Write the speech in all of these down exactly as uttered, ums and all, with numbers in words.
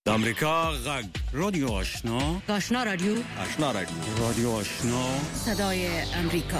د امریکا غږ رادیو آشنا آشنا رادیو آشنا رادیو رادیو آشنا صدای امریکا.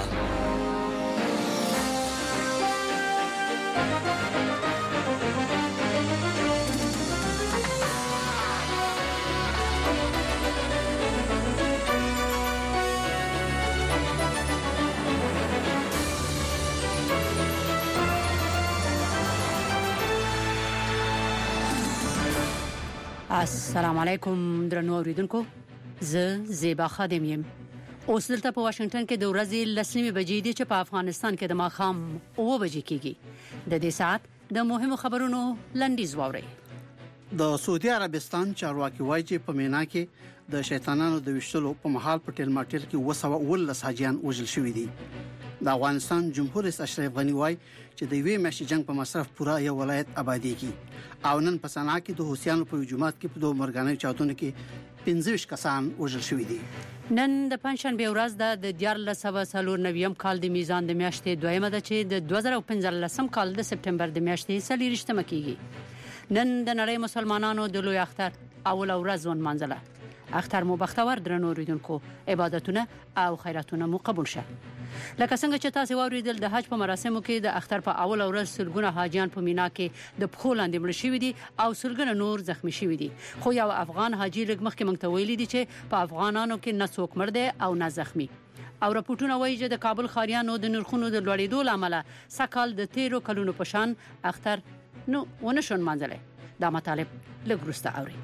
السلام علیکم درنو اوریدونکو، زه زیبا خادم یم. اوس دلته په واشنگټن کې د ورځې لسنیمه بجې دي چې په افغانستان کې د ماښام اوه بجې کېږي. د دې ساعت د مهمو خبرونو لنډیز واورئ. د سعودي عربستان چارواکي وایي چې په مینا کې د شیطانانو د وشتلو په محل په ټیل ماټیل کې وسو ولس حاجیان وژل شوی دي. د افغانستان جمهور رئیس اشرف غنی وایي چې د وی مشي جنگ په مصرف پورا یو ولایت آبادی کی او نن په صنعا کې د حوثیانو په هجومات کې په دوه مرګانه چاودنو کې پنځه کسان وژل شوی دي. نن د پنځشنبه ورځ د دیارلس سوه څلور نویم کال د میزان د میاشتې دویمه ده چې د دوه زره پنځلسم کال د سپټمبر د میاشتې څلورشتمه کېږي. نن د نړۍ مسلمانانو د لوی اختر اول ورځ ونمانځله. اختر مو بختور درنو اوریدونکو، عبادتونه او خیراتونه مو قبول شه. لکه څنګه چې تاسو واوریدل د حج په مراسمو کې د اختر په اول ورځ سلګونه حاجیان په مینا کې د پخو لاندې مړ شوي دي او سلګونه نور زخمی شوي دي. خو یو افغان حاجی لږ مخکې موږ ته ویلي دي چې په افغانانو کې نه څوک مړ دی او نه زخمی. او راپورټونه وایي چې د کابل خاریانو د نرخونو د لوړېدو لامل سکهال د تیرو کلونو په شان اختر نو ونشون منځله. دا مطالب لږ وروسته اورئ.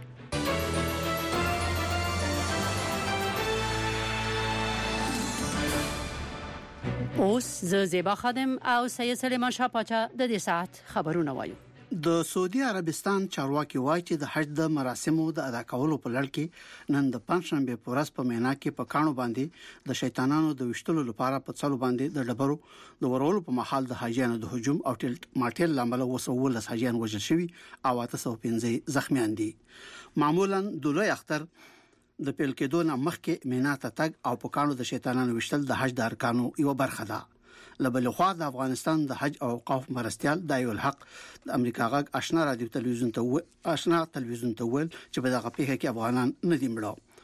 اوس زه زیبا خادم او سید سلیمان شاه پاچا د دې ساعت خبرونه وایو. د سعودي عربستان چارواکي وایي چې د حج د مراسمو د ادا کولو په لړ کې نن د پنځشنبه په ورځ په مینا کې په کانو باندې د شیطانانو د وشتلو لپاره په څلو باندې د ډبرو د ورولو په محل د حاجیانو د هجوم او ټیل ماټیل لامل وسول حاجیان وژل شوي او اته سوه پنځه زخمیان دي. معمولا د لوی اختر د پیل کېدو نه مخکې مینا ته تګ او په کانو د شیطانانو وشتل د حج د ارکانو یو برخه ده. لبل خو د افغانستان د حج او اوقاف مرستيال دایو الحق د امریکا غږ آشنا رادیو تلویزیون ته آشنا تلویزیون ته ول چې په دغه پیښه کې افغانان نه دي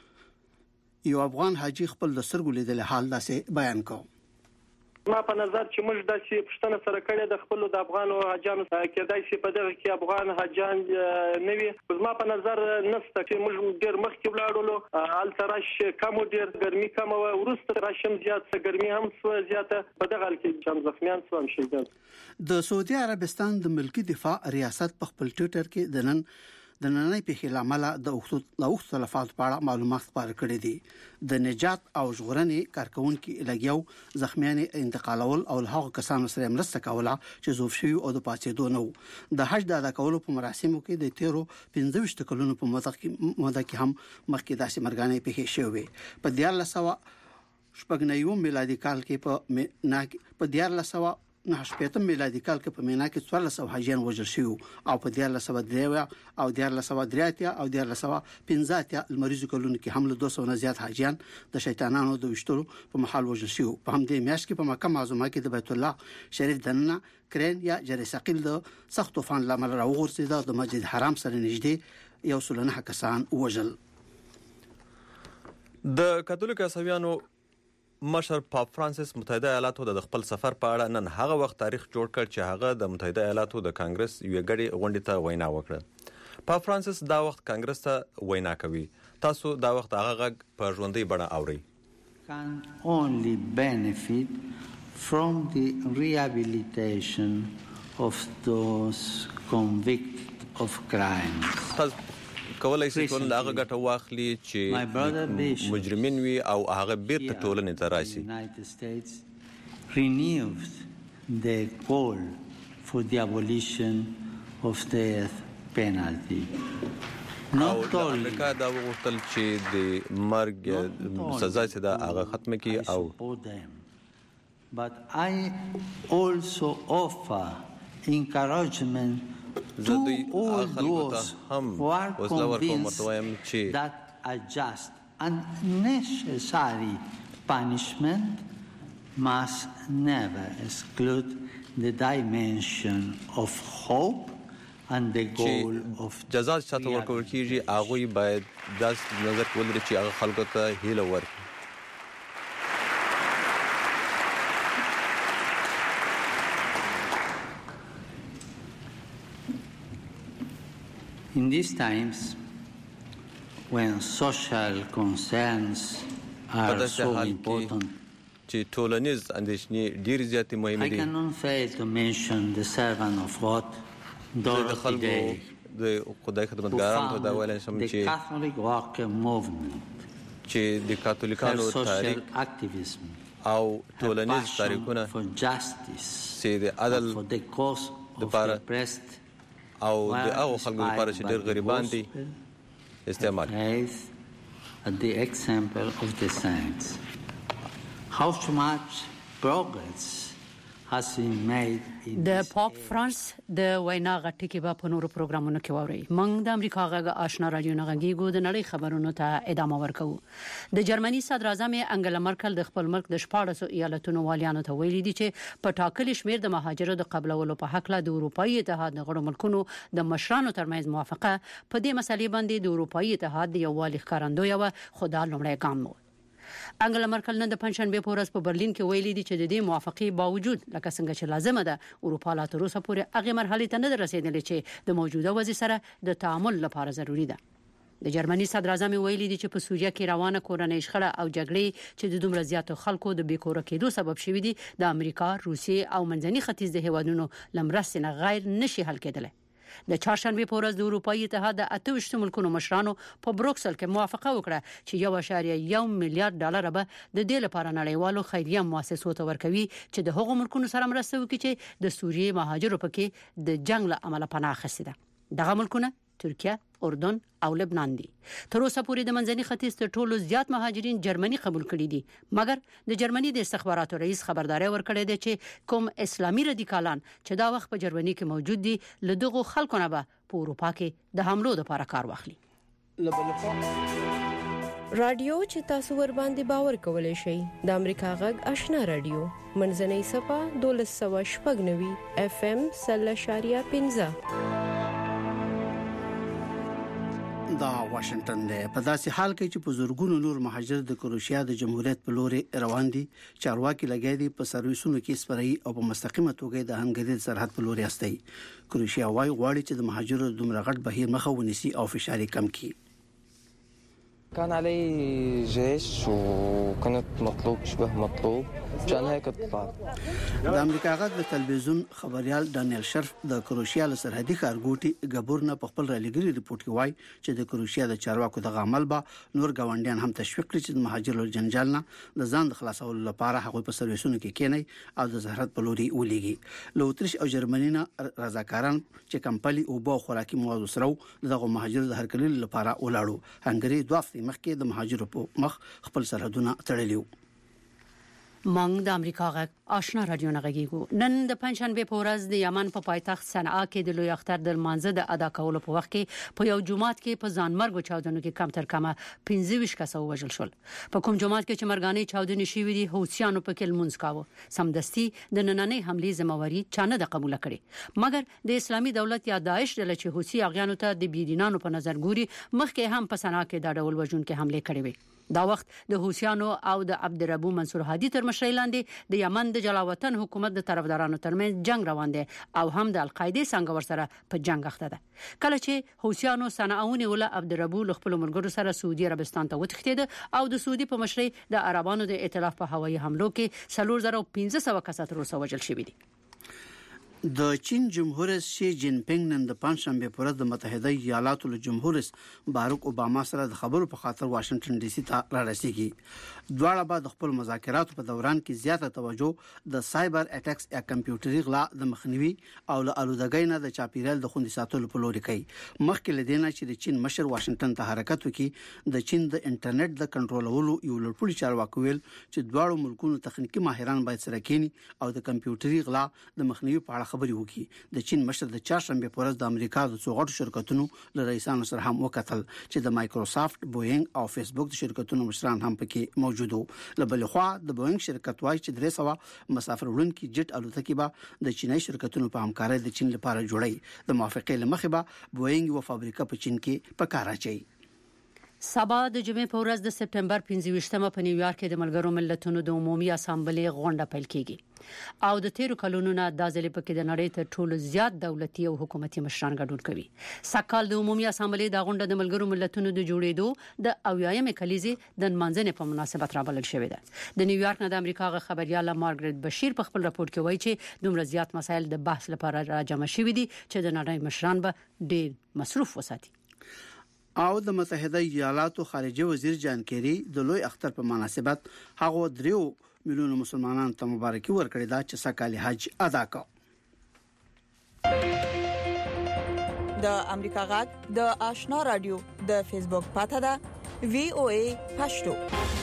مړه. یو افغان حاجی خپل د سرګو لیدل حال داسې بیان کو. ما په نظر چې موږ د شي پښتنه سره کړي د خپل د افغان او حاجانو کېدای شي په دغه کې افغان حاجان نوي. ما په نظر نسته چې موږ ډېر مخکې ولاړو ال ترش کم ډېر ګرمي کم او ورسته راشم زیات ګرمي هم سو زیاته په دغه کې جام زخمیان سو هم شي. د سعودي عربستان د ملکی دفاع ریاست په خپل ټوئیټر کې د نن د نننۍ پیښې لامل د اوښتو لاوښت تلفات په اړه معلومات خبر کړي دي. د نجات او ژغورنې کارکونکو لګیاو زخمیان انتقالول او هغه کسانو سره مرسته کوله چې زوف شوی او د پاتېدو نو. د حج د ادا کولو په مراسمو کې د تیرو پنځه کلونو په موده کې هم مخکې داسې مرګانې پیښې شوې. په دیارلس سوه شپږ نوي میلادي کال کې په ناک په دیارلس سوه نه شپږم میلادي کال کې په مینا کې څوارلس سوه حاجیان وژل شوي او په دیارلس سوه درې او دیارلس سوه درې او دیارلس سوه پنځه لمریزو کلونو کې هم له دوه سوه نه زیات حاجیان د شیطانانو د وشتلو په محل وژل شوي. په همدې میاشت کې په مکه معظمه کې د بیت الله شریف دننه کرین یا جری ثقيل د سخت طوفان لامل راوغورځید د مسجد حرام سره نږدې یو سل نه کسان وژل. د کاتولیک عیسویانو مشر پاپ فرانسیس متحده ایالاتو د خپل سفر په اړه نن هغه وخت تاریخ جوړ کړ چې هغه د متحده ایالاتو د کانګرس یو غړي غونډې ته وینا وکړه. پاپ فرانسیس دا وخت کانګرس ته وینا کوي. تاسو دا وخت هغه غږ په ژوندۍ بڼه اورئ. Can only benefit from the rehabilitation of those convicted of crimes. کولای شي ټول هغه ګټه واخلي چې مجرمین وي او هغه بیرته ټولنې ته راشي. renewed the call for the abolition of death penalty. not only امریکا دا وغوښتل چې د مرګ سزا چې دا هغه ختم کړي او but I also offer encouragement to all those who are convinced that a just and necessary punishment must never exclude the dimension of hope and the goal of جزا چاته ورکول کیږي هغه باید داس نظر ولري چې هغه خلکو ته هیله ورکړي. In these times when social concerns are so important, چې ټولنیز اندېښنې ډېرې زیاتې مهمې دي. I cannot fail to mention the servant of God, Dorothy Day, د خدای خدمتګارانو ته دا ویلی شم چې the Catholic worker movement, چې د کاتولیکانو تاریخ او ټولنیز تاریخونه for justice, چې د عدل for the cause of the oppressed او د هغو خلکو لپاره چې ډېر غریبان دي استعمال. At the example of the saints, how much progress has been made in د پاپ فرانس د وینا غټکی به په نورو پروګرامونو کې ووري. موږ د امریکا غږ آشنا رادیو نغږیږو د نړۍ خبرونو ته ادامه ورکوو. د جرمني صدر اعظم انګلا مرکل د خپل ملک د شپاړسو ایالتونو والیانو ته ویلي دي چې په ټاکلي شمیر د مهاجرو د قبلولو په حق له د اروپאי اتحاد د غړو ملکونو د مشرانو ترمنځ موافقه په دې مسلې باندې د اروپאי اتحاد د یووالي ښکارندوی و خدای لومړی ګام و. انګلا مرکل نن د پنځشنبه په ورځ په برلین کې ویلي دي چې د دې موافقې باوجود لکه څنګه چې لازمه ده اروپا لا تر اوسه پورې هغه مرحله ته نه رسیدلې چې د موجوده وضع سره د تعامل لپاره ضروری ده. د جرمني صدر اعظم ویلي دي چې په سوریه کې روانه کورنۍ شخړه او جګړې چې د دومره زیاتو خلکو د بیکوره کېدو سبب شوي دي د امریکا، روسیې او منځني ختیځ د هیوادونو لمرسته غیر نشي حل کېدل. د چهارشنبه په ورځ د اروپאי اتحاد د اته ویشت ملکونو مشرانو په بروکسل کې موافقه وکړه چې یو اشاریه یو میلیارډ ډالر به د دې لپاره نړیوالو خیریه مؤسسو ته ورکوي چې د هغو ملکونو سره مرسته وکړي چې د سوریې مهاجرو پکې د جنگ له امله پناه اخیستي ده. دغه ملکونه ترکیه، اردن او لبنان دي. تر اوسه پورې د منځني ختیځ تر ټولو زیات مهاجرین جرمني قبول کړي دي، مګر د جرمني د استخباراتو رئیس خبرداري ورکړې ده چې کوم اسلامي رادیکالان چې دا وخت په جرمني کې موجود دي له دغه خلکو نه به په اروپا کې د حملو لپاره کار واخلي. رادیو چې تاسو ور باندې باور کولای شئ د امریکا غږ آشنا رادیو منځنۍ صفه دولس سوه شپږ نوي اف ام سل شاریه پنځه. دا واشنگټن دی. په داسې حال کې چې په زورګونو نور مهاجر د کروشیا د جمهوریت په لور روان دي، چارواکي لګیا دي په سرویسونو کې سپرای او په مستقیمه توګه د هنګری سرحد په لور یاستي. کروشیا وايي غواړي چې د مهاجرو دومره غټ بهیر مخه ونیسي او فشار کم کړي. كان علي جيش وكنت مطلوب شبه مطلوب عشان هيك طلعت. د امریکا غږ د تلویزیون خبريال دانیل شرف د کروشیا له سرحدي ښارګوټي ګابورنا په خپل رالګري ریپورت کې وایي چې د کروشیا د چارواکو د عمل به نور گاونډیان هم تشویق کړي چې د مهاجرو جنجال نه د ځان د خلاصولو لپاره هغه په سرویسونو کې کېني او د سرحد په لوري ولېږي. له اتریش او جرمني نه رضاکاران چې کمپلي او بو خوراکي مواد سره دغه مهاجرو د هرکلي لپاره ولاړو. هنګری دوه مخکې د مهاجرو په مخ خپل سرحدونه تړلیو. مونږ د امریکا غږ آشنا رادیو نغږیږو. نن د پنځشنبه په ورځ د یمن په پایتخت صنعا کې د لوی اختر د مانزه د ادا کولو په وخت کې په یو جمعات کې په ځانمرګو چاودنو کې کم تر کمه پنځه ویشت کسه وژل شول. په کوم جمعات کې چې مرګانې چاودنې شوې دي حوثیانو په کې لمونځ کاوه. سمدستي د نننۍ حملې ذمہواری چانه د قبول کړي، مګر د اسلامي دولت یا داعش ډله چې حوثي اغیانو ته د بيدینانو په نظر ګوري مخکې هم په صنعا کې د ډول وژونکو حمله کړې وي. دا وخت د حوثیانو او د عبدالربو منصور هادي تر مشرۍ لاندې د یمن د جلاوطن حکومت د طرفدارانو ترمنځ جنگ روان دي او هم د القاعده څنګه ورسره په جنگ اخته ده. کله چې حوثیانو صنعاوني ول عبدالربو خپل ملګرو سره سعودي عربستان ته وتښتید او د سعودي په مشرۍ د عربانو د ائتلاف په هوایي حملو کې څلور زره پنځه سوه کسات تر اوسه وژل شوي دي. د چین جمهور رئیس شي جین پینګ نن د پنځشنبه په ورځ د متحده ایالاتو له جمهور رئیس باراک اوباما سره د خبرو په خاطر واشنگټن ډي سي ته رارسېږي. دواړه به د خپل مذاکراتو په دوران کې زیاته توجه د سایبر اټیکس یا کمپیوټري غلا د مخنیوي او له الودګۍ نه د چاپیریال د خوندي ساتلو په لور کوي. مخکې لدینه چې د چین مشر واشنگټن ته حرکت وکړي، د چین د انټرنیټ د کنټرولولو یو لړپوړي چارواکي ویل چې دواړو ملکونو تخنیکی ماهران باید سره کېني او د کمپیوټري غلا د مخنیوي په اړه خبري وکړي د چین مشر د چهارشنبه په ورځ د امریکا د څو غټو شرکتونو له رئیسانو سره هم وکتل چې د مایکروسافت، بوئینګ او فیسبوک د شرکتونو مشران هم پکې موجود وو. له بل خوا د بوئینګ شرکت وايي چې درې سوه مسافر وړونکي جټ الوتکې به د چینای شرکتونو په همکارۍ د چین لپاره جوړي. د موافقې لمخې به بوئینګ یو فابریکه په چین کې په کار اچي. سبا د جمعې په ورځ د سپټمبر پنځه ویشتمه په نیویارک کې د ملګرو ملتونو د عمومي اسامبلې غونډه پیل کیږي او د تیرو کلونو نه د ځلې پکې د نړۍ تر ټولو زیات دولتي او حکومتي مشران ګډون کوي. سکهال د عمومي اسامبلې د غونډه د ملګرو ملتونو د جوړېدو د اویایم کلیزې د منځنۍ په مناسبت رابلل شوې ده. د نیویارک نه د امریکا غ خبرياله مارګریټ بشیر په خپل راپور کې وایي چې دومره زیات مسایل د بحث لپاره راجمع شوي دي چې د نړۍ مشران به ډېر مصروف وساتي. او د متحده ایالاتو خارجه وزیر جان کیری د لوی اختر په مناسبت هغه دریو میلیونو مسلمانانو ته مبارکي ورکړې ده چې سکهال حج ادا کړ. د امریکا غږ د آشنا رادیو د فیسبوک پاته ده وی او ای پښتو.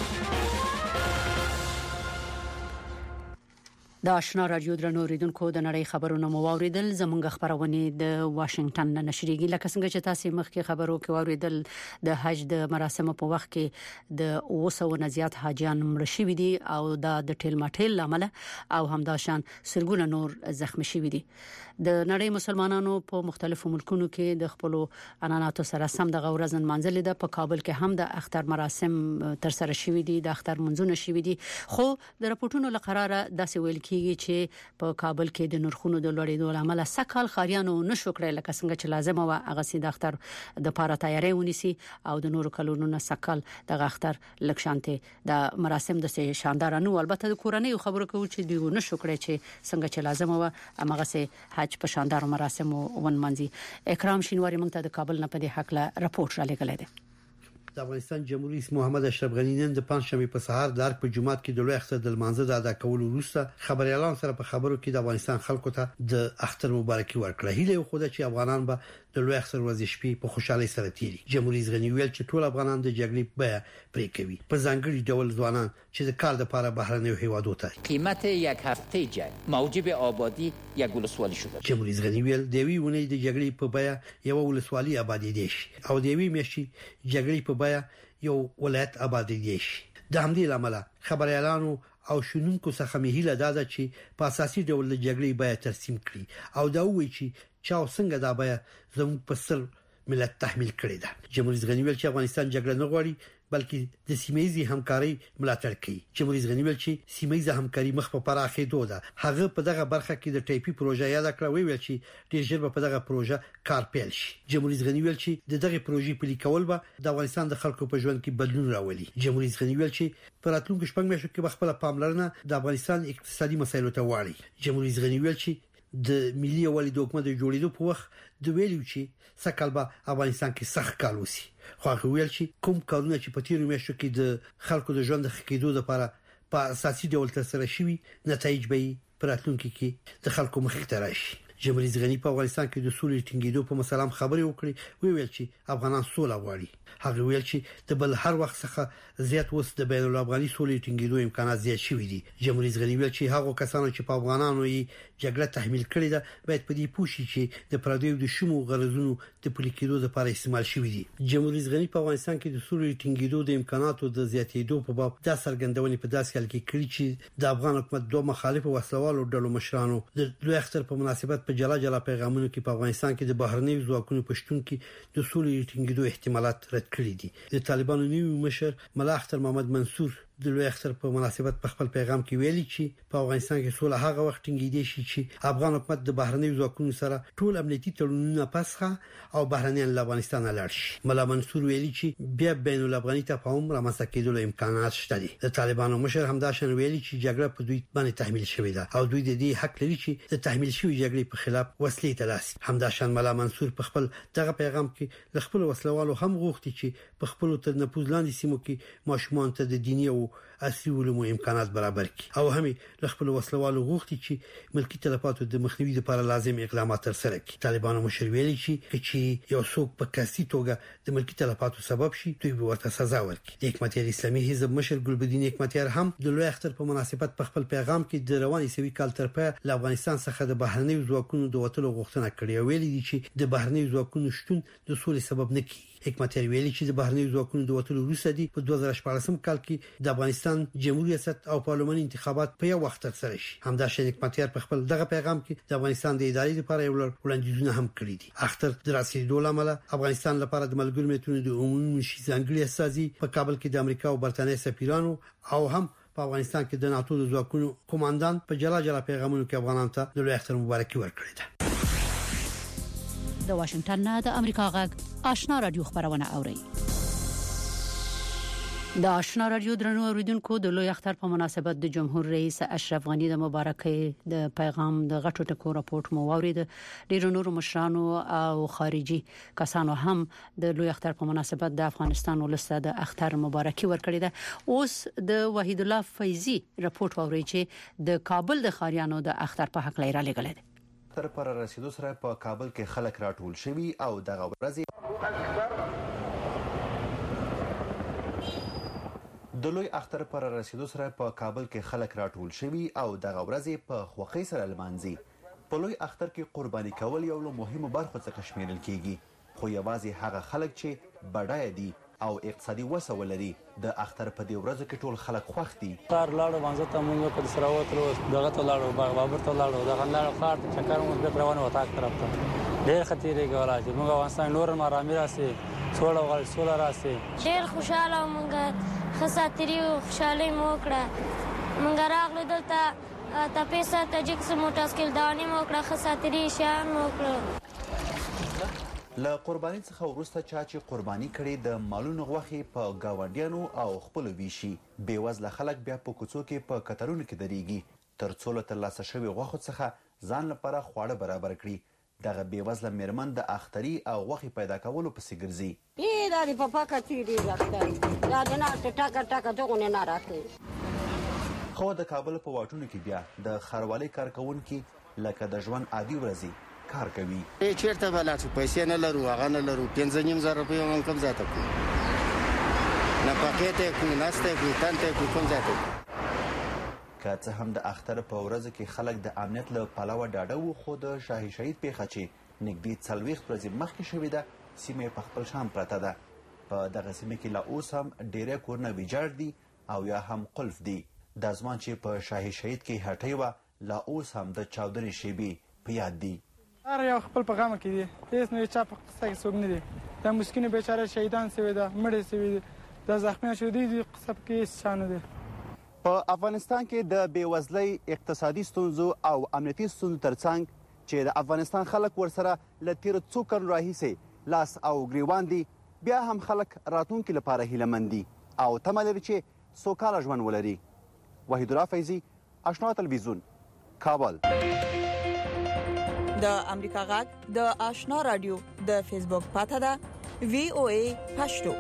د آشنا رادیو درنو ریدونکو د نړۍ خبرونه مو واوریدل. زمونږ خبرونه د واشنگټن نه نشریږي. لکه څنګه چې تاسو مخکې خبرو کې واوریدل د حج د مراسمو په وخت کې د اوه سوه نه زیات حاجیان مړ شوي دي او د ټیل ماټیل لامل او همداشان سرګونه نور زخمی شوي دي. د نړۍ مسلمانانو په مختلفو ملکونو کې د خپل عنعناتو سره سم د غورزن منځل ده. په کابل کې هم د اختر مراسم تر سره شوي دي، د اختر منځونه شوي دي. خو د راپورټونو لقراره داسې ویل کیږي چې په کابل کې د نرخونو د لوړېدو لامل سکهال خاریانو نشو کړی لکه څنګه چې لازم و هغه سي د اختر د لپاره تیاری ونیسي او د نورو کلونو نه سکهال د اختر لکشانته د مراسم د شاندار نو البته د کورنۍ خبرو کوي چې دی نشو کړی چې څنګه چې لازم و هغه سي حج په شاندار مراسم ون منځي. اکرام شینواری مونږ ته د کابل نه په دې حق له راپورټ را لګلې ده. د افغانستان جمهور رئیس محمد اشرف غنی نن د پنځشنبه په سهار د ارګ په جمعات کې د لوی اختر د لمانځه د ادا کولو وروسته خبريالان سره په خبرو کې د افغانستان خلکو ته د اختر مبارکي ورکړه. هیله خو ده چې افغانان به د لوی اختر ورځې شپې په خوشحالۍ سره تیري. جمهور رئیس غنی ویل چې ټول افغانان د جګړې بیه پرې کوي، په ځانګړي ډول ځوانان چې د کار لپاره بهرنیو هیوادو ته. قیمت یک هفته جنگ موجب آبادی یک ولسوالی شده. جمهور رئیس غنی ویل د وی ونې د جګړې په بیه یو ولسوالی آبادی دي او د وی مشي جګړې په بیه یو ولایت آبادی دي. د همدې لامل خبريالانو او شنونکو څخه مهیله ده چې په اساسي ډول د جګړې بیه ترسیم کړي او دا وایي چې چا څنګه دا بیه زموږ په سر ملت تحمیل کړی ده. جمهور رئیس غنی ویل چې افغانستان جګړه نه غواړي بلکې د سیمه‌یزي همکاري ملاتړ کوي. جمهور رئیس غنی ویل چې سیمه‌یزه همکاري مخ په پراخېدو ده. هغه په دغه برخه کې د ټایپي پروژه یاد کړ وی ویل چې ډیر ژر په دغه پروژه کار پیل شي. جمهور رئیس غنی ویل چې د دغه پروژې په لیکول به د افغانستان د خلکو په ژوند کې بدلون راولي. جمهور رئیس غنی ویل چې په راتلونکو شپږ میاشتو کې خپل پاملرنه د افغانستان اقتصادي مسایلو ته واړي. جمهور رئیس غنی ویل چې د ملي یووالي د حکومت د جوړېدو په وخت د ویلو چې سکهال به افغانستان کې سخت کال وسی. خو هغه ویل چې کوم کارونه چې په تیرو میاشتو کې د خلکو د ژوند د ښه کېدو لپاره په اساسي ډول ترسره شوي نتایج به په راتلونکي کې د خلکو مخې ته راشي. جمهور رئیس غنی په افغانستان کې د سولې ټینګېدو په مسله خبرې وکړې. وی ویل چې افغانان سوله غواړي. هغه ویل چې د بل هر وخت څخه زیات وس د بین الافغاني سولې ټینګېدو امکانات زیات شوي دي. جمهور رئیس غنی ویل چې هغه کسانو چې په افغانانو یې جګړه تحمیل کړې ده باید په دې پوه شي چې د پردیو د شومو غرضونو د پلي کېدو لپاره استعمال شوي دي. جمهور رئیس غنی په افغانستان کې د سولې ټینګېدو د امکاناتو د زیاتېدو په باب د څرګندونې په داسې حال کې کړي چې د افغان حکومت دوه مخالف وسلوالو ډلو مشرانو د لوی اختر په مناسبت په جلا جلا پیغامونو کې په افغانستان کې د بهرنیو ځواکونو پښتون کې د سولې ټینګېدو احتمالات رد کړي دي. د طالبانو نیو مشر ملا اختر محمد منصور د لوی اختر په مناسبت په خپل پیغام کې ویلي چې په افغانستان کې سوله هغه وخت ټینګېدي شي چې افغان حکومت د بهرنیو ځواکونو سره ټول امنیتي تړونونه پسخه او بهرنیان له افغانستان لاړ شي. ملا منصور ویلي چې بیا بین الافغاني تفاهم رامنځته کېدو امکانات شته دي. د طالبانو مشر همداشان ویلي چې جګړه په دوی باندې تحمیل شوې ده او دوی د دې حق لري چې د تحمیل شوې جګړې په خلاف وسلې تلاسي. همداشان ملا منصور په خپل دغه پیغام کې د خپل وسلوالو هم غوښتي چې په خپل تر نفوذ لاندې سیمو کې ماشومان ته د دیني او عصري علومو امکانات برابر کړي او هم له خپل وسلوالو غوښتي چې ملکی تلفاتو د مخنیوي لپاره لازم اقدامات ترسره کړي. طالبانو مشر ویلي چې چې یو څوک په کاسي توګه د ملکی تلفاتو سبب شي دوی به ورته سزا ورکړي. د حکومت اسلامي حزب مشر ګلبدین حکمتیار هم د لوی اختر په مناسبت په خپل پیغام کې د رواني سوي کال تر پای له افغانستان څخه د بهرنیو ځواکونو د وټلو غوښتنه کړې او ویلي دي چې د بهرنیو ځواکونو شتون د سولې سبب نه کیږي. حکمتیار ویلي چې د بهرنیو ځواکونو د وټلو وروسته دي په دوه زره شپږم کال کې د افغانستان جمهوریت ریاست او پارلماني انتخابات په یو وخت ترسره شي. همداشان حکمتیار په خپل دغه پیغام کې د افغانستان د ادارې لپاره یو وړاندیزونه هم کړی دي. اختر د رسیدو لامل افغانستان لپاره د ملګرو ملتونو د عمومي مشر ځانګړي استازي په کابل کې د امریکا او برتانیې سفیرانو او هم په افغانستان کې د ناتو د ځواکونو قوماندان په جلا جلا پیغامونو کې افغانانو ته د لوی اختر مبارکي ورکړې ده. د واشنگټن نه د امریکا غږ آشنا رادیو خبرونه اوري. د آشنا رادیو درنو اوریدونکو د لوی اختر په مناسبت د جمهور رئیس اشرف غنی د مبارکي د پیغام د غټو ټکو راپورټ مو واورید. ډیرو نورو مشرانو او خارجي کسانو هم د لوی اختر په مناسبت د افغانستان ولسته د اختر مبارکي ورکړې ده. اوس د وحید الله فیضی راپورټ واوري چې د کابل د خاریانو د اختر په حق لري لګل دي. تر پر رسیدو سره په کابل کې خلک راټول شوي او دغه ورځ د لوی اختر پر رسیدو سره په کابل کې خلک راټول شوي او دغه ورځ په خوښۍ سره لمانځي. په لوی اختر کې قرباني کول یو له مهمو برخو څخه شمیرل کیږي، خو یوازې هغه خلک چې بډایه دي او اقتصادي وسه ولري د اختر په دې ورځو کې ټول خلک خوښ دي. کار لاړو مانځه ته موږ په سراوت لو دغه ته لاړو باغ بابر ته لاړو دغه لاړو خار ته چکر موږ په روانه وتا طرف ته ډېر خطرې ګولا چې موږ افغانستان نور مرامي راسي څوړ او سولا راسي ډېر خوشاله موږ خساتري او خوشالي مو کړه. موږ راغلو دلته تاسو ته چې څه موټاسکل دانی مو کړه خساتري شان مو کړه. له قرباني څخه وروسته چا چې قرباني کړي د مالونو غوښې په گاونډیانو او خپل ویشي. بیوزله خلک بیا په کوڅو کې په کترونو کې درېږي تر څو له ترلاسه شوي غوښو څخه ځان لپاره خواړه برابر کړي. دغه بیوزله میرمن د اختري او غوښې پیدا کولو پسې ګرځي. ای دا دی په پاکه تیری راځي دا د نه ټاکا ټاکا دغه نه راځي. خو د کابل په واټونو کې بیا د خروالي کارکونکو لکه د ژوند عادي ورځي کار کوي. ای چیرته بلاتو پیسې نه لرو هغه نه لرو پنځه نیم زره روپۍ هم کم ځاته کو نه پاکېته کو ناشته کو تانته کو کم ځاته. که څه هم د اختر په ورځ کې خلک د امنیت له پلوه ډاډه وو، خو د شاهي شهید پیښه چې نږدې څلوېښت ورځې مخکې شوې ده سیمه په خپل شان پرته ده. په دغه سیمه کې لا اوس هم ډېری کورونه ویجاړ دي او یا هم قلف دي. د ځوان چې په شاهي شهید کې هټۍ وه لا اوس هم د چاودنې شیبې په یاد دي. هر یو خپل په غم کې دي، هیڅ نه چا په قصه کې څوک نه دي. دا مسکینه بیچاره شهیدان سوي ده، مړه سوي دي، دا زخمیان شوي دي، قصه کې هیڅ چا نه دي. په افغانستان کې د بیوزلۍ، اقتصادي ستونزو او امنیتي ستونزو ترڅنګ چې د افغانستان خلک ورسره له تیرو څو کلونو راهیسې لاس او ګریوان دي، بیا هم خلک راتلونکي لپاره هیلهمند دي او تمه لري چې سوکاله ژوند ولري. وحید الله فیضی، آشنا تلویزیون، کابل. د امریکا غږ د آشنا رادیو د فیسبوک پاته ده وی او ای پښتو.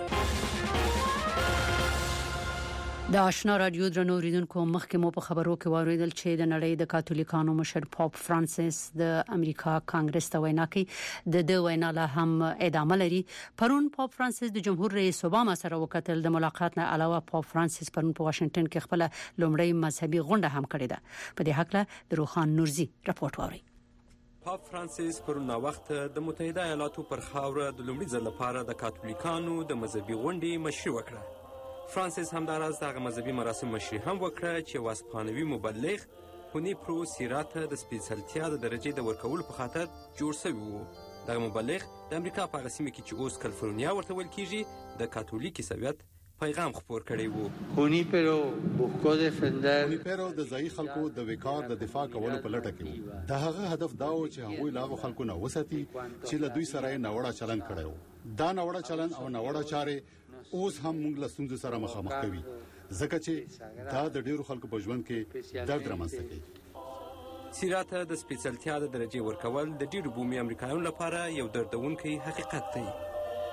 د آشنا رادیو درنو اوریدونکو مخکې مو په خبرو کې واوریدل چې د نړۍ د کاتولیکانو مشر پاپ فرانسیس د امریکا کانګرس ته وینا کوي. د د وینا له هم ادامه لري. پرون پاپ فرانسیس د جمهور رئیس اوباما سره وکتل. د ملاقات نه علاوه پاپ فرانسیس پرون په واشنگټن کې خپل لومړی مذهبي غونډه هم کړې ده. په دې حق له د روخان نورزي راپورټ ووري. پاپ فرانسیس پرون وخت د متحده ایالاتو پر خاوره د لومړي ځل لپاره د کاتولیکانو د مذهبي غونډې مشري وکړه. فرانسیس همداراز دغه مذهبي مراسم مشري هم وکړه چې واسپانوي مبلغ هونیپرو سیرات د سپیڅلتیا د درجې د ورکولو په خاطر جوړ شوی وو. دغه مبلغ د امریکا په هغه سیمه کې چې اوس کالیفورنیا ورته ویل کیږي د کاتولیک عیسویت پیغام خپور کړی وو. هونیپرو بوکو دفندر هونیپرو د ځای خلکو د وقار د دفاع کولو په لټه کې وو. د هغه هدف دا و چې هغوی لاغو خلکو نه وساتي چې له دوی سره یې ناوړه چلند کړی و. دا ناوړه چلند او ناوړه چارې اوس هم موږ له ستونزو سره مخامخ کوي، ځکه چې دا د ډیرو خلکو په ژوند کې درد رامنځته کوي. سیرات د سپیڅلتیا د درجې ورکول د ډیرو بومي امریکایانو لپاره یو دردونکی حقیقت دی.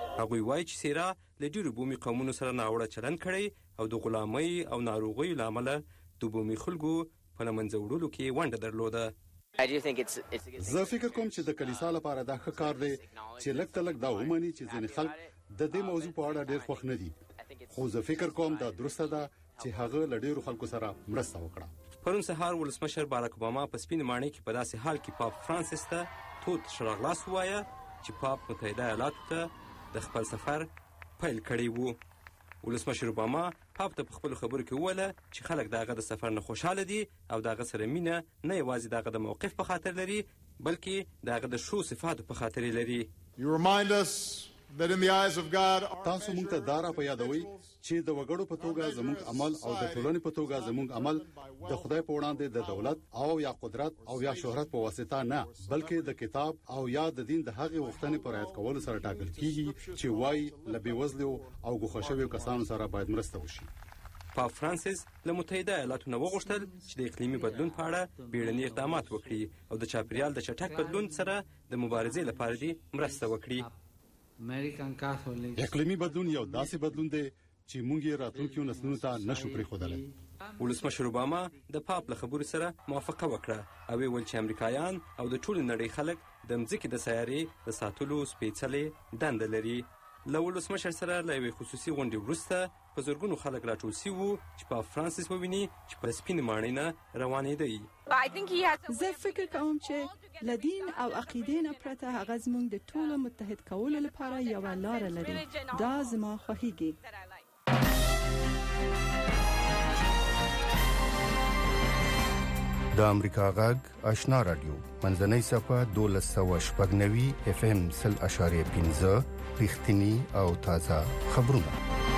هغوی وایي چې سیرا له ډېرو بومي قومونو سره ناوړه چلند کړی او د غلامۍ او ناروغیو له امله د بومي خلکو په له منځه وړلو کې ونډه درلوده. زه فکر کوم چې د کلیسا لپاره دا ښه کار دی چې لږ تلک دا ومني چې ځینې خلک د دې موضوع په اړه ډېر خوښ نه دي، خو زه فکر کوم دا درسته ده چې هغه له ډېرو خلکو سره مرسته وکړه. پرون سهار ولسمشر بارک اوباما په سپین ماڼۍ کې په داسې حال کې پاپ فرانسیس ته تود ښه راغلاست ووایه چې پاپ متحده ایالاتو ته د خپل سفر پیل کړی وو. ولسمشر اوباما پاپ ته په خپلو خبرو کې وویله چې خلک د هغه د سفر نه خوشحاله دي او د هغه سره مینه نه یوازې د هغه د موقف په خاطر لري بلکې د هغه د ښو صفاتو په خاطر یې لري. that in the eyes of God تاسو موږ ته دارا په یادوي چې د وګړو په توګه زموږ عمل او د ټولنې په توګه زموږ عمل د خدای په وړاندې د دولت او یا قدرت او یا شهرت په واسطه نه بلکې د کتاب او یا د دین د هغې غوښتنې پر رعایت کولو سره ټاکل کیږي چې وایي له بېوزلو او ګوښه شویو کسانو سره باید مرسته وشي. پاپ فرانسیس له متحده ایالاتو نه وغوښتل چې د اقلیمي بدلون په اړه بیړني اقدامات وکړي او د چاپیریال د چټک بدلون سره د مبارزې لپاره دې مرسته وکړي. اقلیمي بدلون یو داسې بدلون دی چې موږ یې راتلونکو نسلونو ته نشو پرېښودلی. ولسمشر اوباما د پاپ له خبرو سره موافقه وکړه او ویل چې امریکایان او د ټولې نړۍ خلک د مځکې د سیارې د ساتلو سپېڅلې دنده لري. له ولسمشر سره له یوې خصوصي غونډې وروسته په زرګونو خلک راټول شوي وو چې پاپ فرانسیس وویني چې په سپینې ماڼۍ نه روانېدی. زه فکر کوم چې له دین او عقیدې نه پرته هغه زموږ د ټولو متحد کولو لپاره یوه لاره لري. دا زما خوښیږي. د امریکا غږ آشنا رادیو منځنۍ صفه دولس سوه شپږ نوي اف ام سل اشاریه پنځه رښتینی او تازه خبرونه.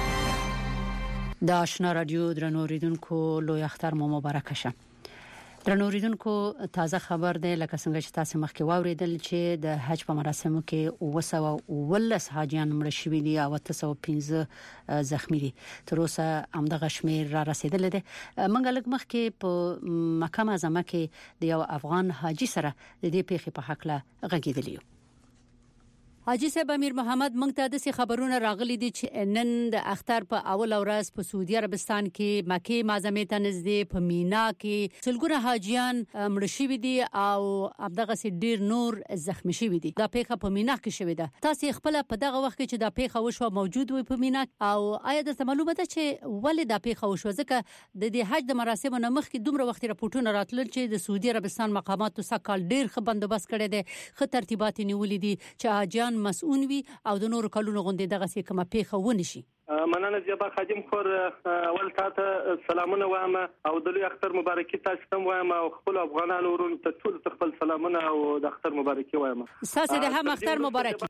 د آشنا رادیو درنو اوریدونکو لوی اختر مو مبارک شه. درنو اوریدونکو تازه خبر دی لکه څنګه چې تاسو مخکې واوریدل چې د حج په مراسمو کې اوه سوه ولس حاجیان مړ شوي دي او اته سوه پنځه زخمی دي. تر اوسه همدغه شمیر را رسیدلی دی. موږ لږ مخکې په مکه معظمه کې د یو افغان حاجي سره د دې پیښې په حق له غږیدلی یو. حاجی صاحب امیر محمد مونږ ته د څه خبرونه راغلي دي چې نن د اختر په اول ورځ په سعودي عربستان کې مکه معظمه ته نږدې په مینا کې سلګونه حاجیان مړ شوي دي او همدغه سي ډیر نور زخمی شوي دي. دا پیښه په مینا کې شوې ده. تاسو خپل په دغه وخت کې چې دا پیښه وشوه موجود وي په مینا او آیا د معلومه ده چې ولې دا پیښه وشوه؟ ځکه د دې حج د مراسمو نه مخکې دومره وخت راپورټونه راتلل چې د سعودي عربستان مقاماتو سکهال ډیر ښه بندوبست کړی دی، ښه ترتیبات نیولې دي چې حاجیان مسؤون وي او د نور کلونو غونډې دغه څه کومه پیښه ونه شي. مننه زیبا خادم خور اول تاسو سلامونه وایم او د لوی اختر مبارکي تاسو ته وایم او خپل افغانانو ورونو ته ټول خپل سلامونه او د اختر مبارکي وایم. تاسو د هم اختر مبارکي.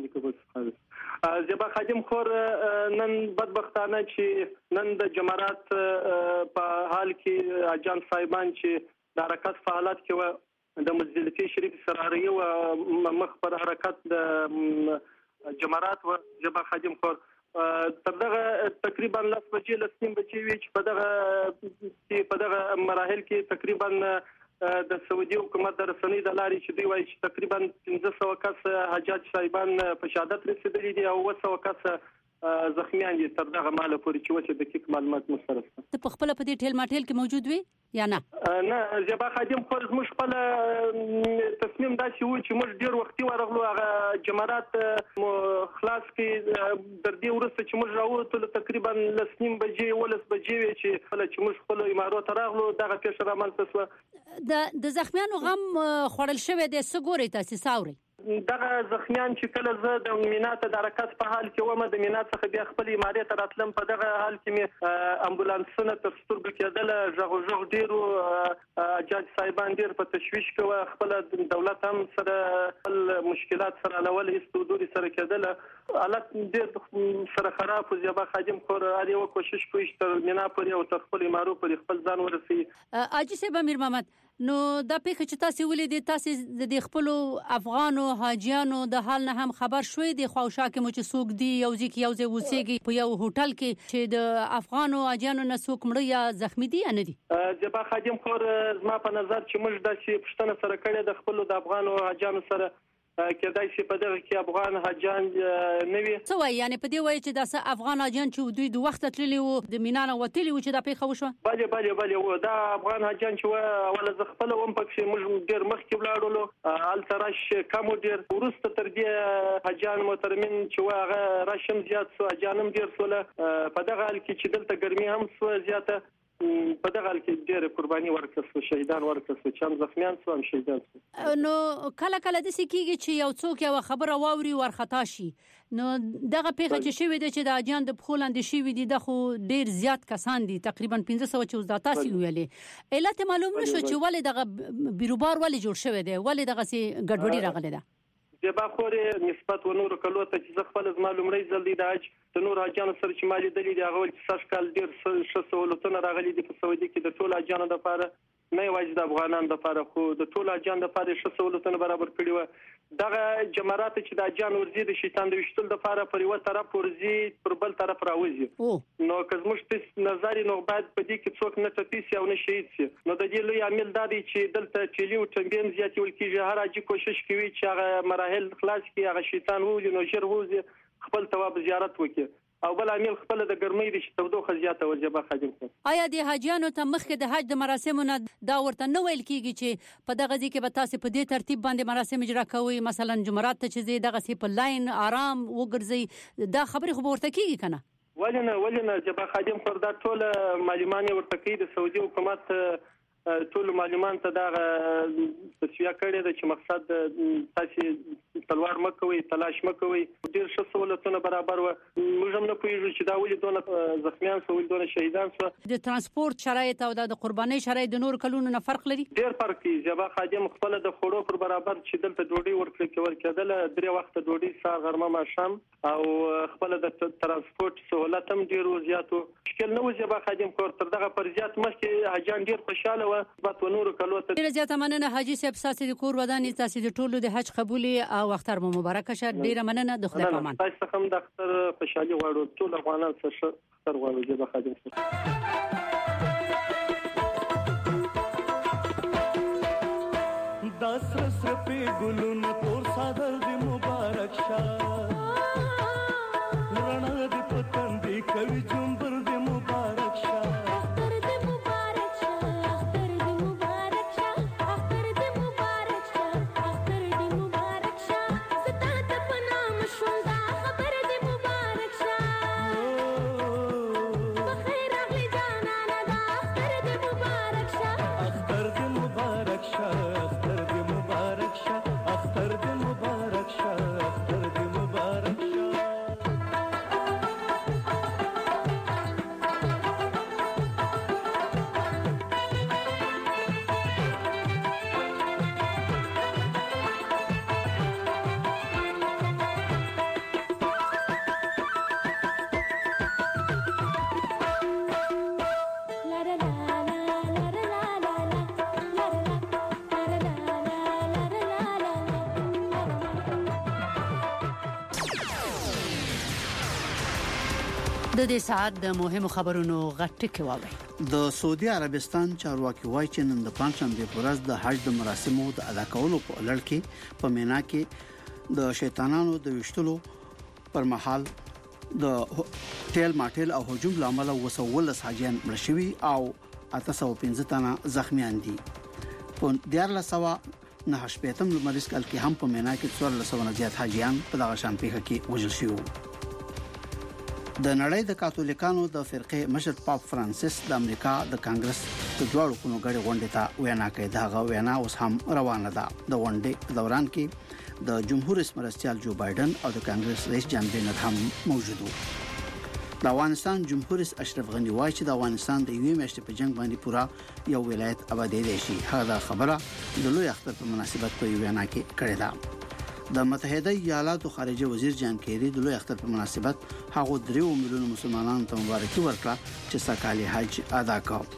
زیبا خادم خور نن بدبختانه چې نن د جماعت په حال کې اجان صاحبان چې د حرکت فعالیت کې د مسجد شریف سراری او مخ پر حرکت د جماعت و زیبا خادم خور تر دغه تقریبا لس بجې لسنیم بجې وی چې په دغه چې په دغه مراحل کې تقریبا د سعودي حکومت د رسنۍ د لارې چې دوی وایي چې تقریبا پنځه سوه کس حجاج صاحبان په شهادت رسېدلي دي او اوه سوه کس زخمیان دي. تر دغه مهاله پورې چې وڅ دقیق معلومات مو سره ته په خپل په دې ټیل ماټیل کې موجود وي یا نه؟ نه زیبا خادم خو موږ خپل تصمیم دا چې و چې موږ ډیر وختي ورغلو هغه جماعت خلاص کې در دې ورسته چې موږ راووتو تقریبا لسنیم بجې ولس بجې چې خپل چې موږ خپل امارات راغلو دغه پیښه رامنځته شوه. د د زخمیانو غم خوړل شوی دی څه ګوري تاسو ساوري؟ دغه زخمیان چې کله زه د مینا ته د حرکت په حال کې ومه د مینا څخه بیا خپل امارات ته راتلم په دغه حال کې مې امبولانسونه تر سترګو کېدل ژغ ژغ ډیرو حجاج صاحبان ډیر په تشویش کوه خپل دولت هم سره خپل مشکلات سره لول استودوري سره کېدل حالت ډیر سره خراب زیبا خادم خور اړ یو کوشش کوي چې مینا پر او تر خپل امارو پر خپل ځان ورسي. حاجی صاحب امیر محمد نو دا پیښه چې تاسو ولې د تاسو د خپل افغانو حاجیانو د حال نه هم خبر شوي دي خواوشا کې مو چې څوک دی یو ځکه یو ځای وسیږي په یو هوټل کې چې د افغانو حاجیانو نه څوک مړ یا زخمی دي نه دي؟ زیبا خادم خور زما په نظر چې موږ د شي پښتنه سره کړې د خپل د افغانو حاجیانو سره کېدای شي په دغه کې افغان حاجان نه وي. څه وایي یعنې په دې وایي چې داسې افغان حاجان چې دوی د وخته تللي وو د مینا نه وتلي وو چې دا پیښه وشوه؟ بلې بلې بلې دا افغان حاجان چې وه اوله زه خپله وم پکښې موږ ډېر مخکې ولاړولو هلته رش کم و ډېر وروسته تر دې حاجان محترمین چې وه هغه رش هم زیات سو حاجان هم ډېر سوله په دغه حال کې چې دلته ګرمي هم سوه زیاته په دغه حال کې ډېره قرباني ورکړه سوه شهیدان ورکړه سوه چې هم زخمیان سوه هم شهیدان سوه. نو کله کله داسې کېږي چې یو څوک یوه خبره واوري وارخطا شي نو دغه پیښه چې شوې ده چې د حاجیان د پښو لاندې شوي دي دا خو ډېر زیات کسان دي تقریبا پنځه سوه چې اوس دا تاسې وویلې علت معلوم نه شو چې ولې دغه بیروبار ولې جوړ شوی دی ولې دغسې ګډوډي راغلې ده؟ زیبا خورې نسبت و نورو کلو ته چې زه خپله زما لومړی ځل دی د حج د نورو حاجیانو سره چې ما لیدلي دي هغه ویل چې سږ کال ډېر ښه سهولتونه راغلي دي په سعودي کې د ټولو حاجیانو دپاره نه یوازې د افغانانو دپاره خو د ټولو حاجیانو دپاره یې ښه سهولتونه برابر کړي وه. دغه جمرات چې د حاجیان ورځي د شیطان د ویشتلو دپاره پر یوه طرف ورځي پر بل طرف راوځي نو که زموږ نظر نو باید په دې کې څوک نه ټپي سي او نه شهید سي. نو د دې لوی عامل دا دی چې دلته ټیلي او ټنګې هم زیاتول کېږي. هر حاجي کوشش کوي چې هغه مراحل خلاص کړي هغه شیطان وولي نو ژر ووځي خپل ثواب زیارت وکړي او بل عامل خپل د ګرمۍ د تودوخه زیاته ول جبا خادم کړ. آیا د حاجیانو ته مخکې د حج د مراسمو نه دا ورته نه ویل کېږي چې په دغه ځای کې به تاسې په دې ترتیب باندې مراسم اجرا کوئ مثلا جمرات ته چې ځئ دغسې په لاین آرام وګرځئ دا خبرې خو به ورته کېږي که نه؟ ولې نه ولې نه جبا خادم خور دا ټوله معلمان یې ورته کوي د سعودي حکومت ټولو معلمان ته دغه تصفیه کړې ده چې مقصد تاسې تلوار مه کوئ تلاش مه کوئ ډېر ښه سهولتونه برابر وه. موږ هم نه پوهېږو چې دا ولې دونه زخمیان سوه ولې دونه شهیدان سوه. د ترانسپورت شرایط او د قربانۍ شرایط د نورو کلونو نه فرق لري؟ ډېر فرق کوي. زیبا خادم خپله د خوړو پر برابر چې دلته ډوډۍ ورکړل ورکېدله درې وخته ډوډۍ سهار غرمه ماښام او خپله د ترانسپورت سهولت هم ډېر و زیات و مشکل نه و. زیبا خادم کور تر دغه پر زیات مخکې حاجیان ډېر خوشحاله بات و نورو کلو ته ډیره زیاته مننه حاجي صاحب تاسو د کور ودانې تاسو د ټولو د حج قبول او اختر مو مبارک شه. ډیره مننه د خدای پامان. تاسو هم د اختر خوشحالي غواړو ټول افغانان سره اختر غواړو جبا خادم داس سر په ګلونو تور صدر دی مبارک شه رڼا دی پتن دی کوي جنبر دی مبارک شه د دې ساعت د مهمو خبرونو غټکه واوري. د سعودي عربستان چارواکي وایي چې نن د پنځشنبه په ورځ د حج د مراسمو د ادا کولو په لړ کې په مینا کې د شیطانانو د وشتلو پر مهال د ټیل ماټیل او هجوم لامل وسول حاجیان مړ شوي او اته سوه پنځه تنه زخمیان دي. په دیارلس سوه نه شپږم لمریز کال کې هم په مینا کې څوارلس سوه نه زیات حاجیان په دغه شان پیښه کې وژل شوي. د نړۍ د کاتولیکانو د فرقې مشر پاپ فرانسیس د امریکا د کانګرس د دواړو کونو غړي غونډې ته وینا کوي. دا وینا اوس هم روانه ده. د غونډې په دوران کې د جمهور رئیس مرستيال جو بایدن او د کانګرس رئیس جان بینت هم موجود وو. د افغانستان جمهور رئیس اشرف غنی وایي چې د افغانستان د یوې میاشتې په جنگ باندې پورا یو ولایت آبادې دي شي. هغه خبره د لوی اختر په مناسبت په وینا کې کړې ده. د متحده ایالاتو خارجه وزیر جان کیری د لوی اختر په مناسبت هغه درې میلیون مسلمانانو ته مبارکي ورکړه چې سکهالی حج ادا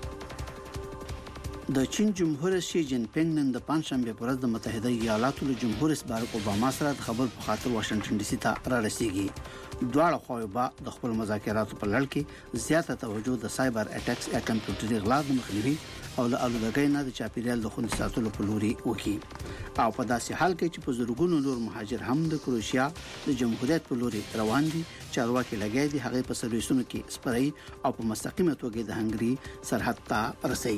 کړ. د چین جمهور رئیس شي جین پینګ نن د پنځشنبه په ورځ د متحده ایالاتو له جمهور رئیس باراک اوباما سره د خبر په خاطر واشنگټن ډي سي ته را رسیدي. دواړه خواوې به د خپل مذاکراتو په لړ کې زیاته توجه د سایبر اټیکس یا کمپیوټري غلا د مخنیوي او له الودګۍ نه د چاپیریال د خوندي ساتلو په لوري وکړي او په داسې حال کې چې په زورګونو نور مهاجر هم د کروشیا د جمهوریت په لوري روان دي چارواکي لګای دي هغه په سرویسونو کې سپرای او په مستقیمه توګه د هنګري سرحد ته رسي.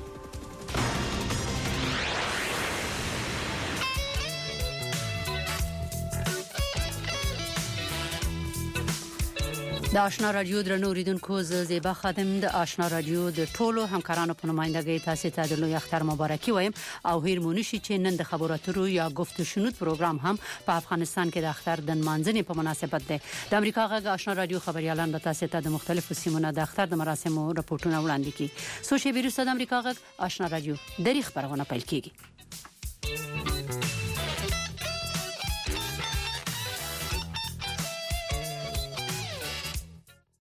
د آشنا رادیو درنو اوریدونکو زیبا خادم د آشنا رادیو د ټولو همکارانو په نمائندګۍ تاسو ته د لوی اختر مبارکي وایم او هیر مونشي چې نن د خبرو اترو یا گفت و شنود پروګرام هم په افغانستان کې د اختر د منځنۍ په مناسبت ده. د امریکا غږ آشنا رادیو خبريالان به تاسو ته د مختلفو سیمونو د اختر د مراسمو راپورټونه وړاندې کوي. سوشي ویروس د امریکا غږ آشنا رادیو د ریخ خبرونه پیل کیږي.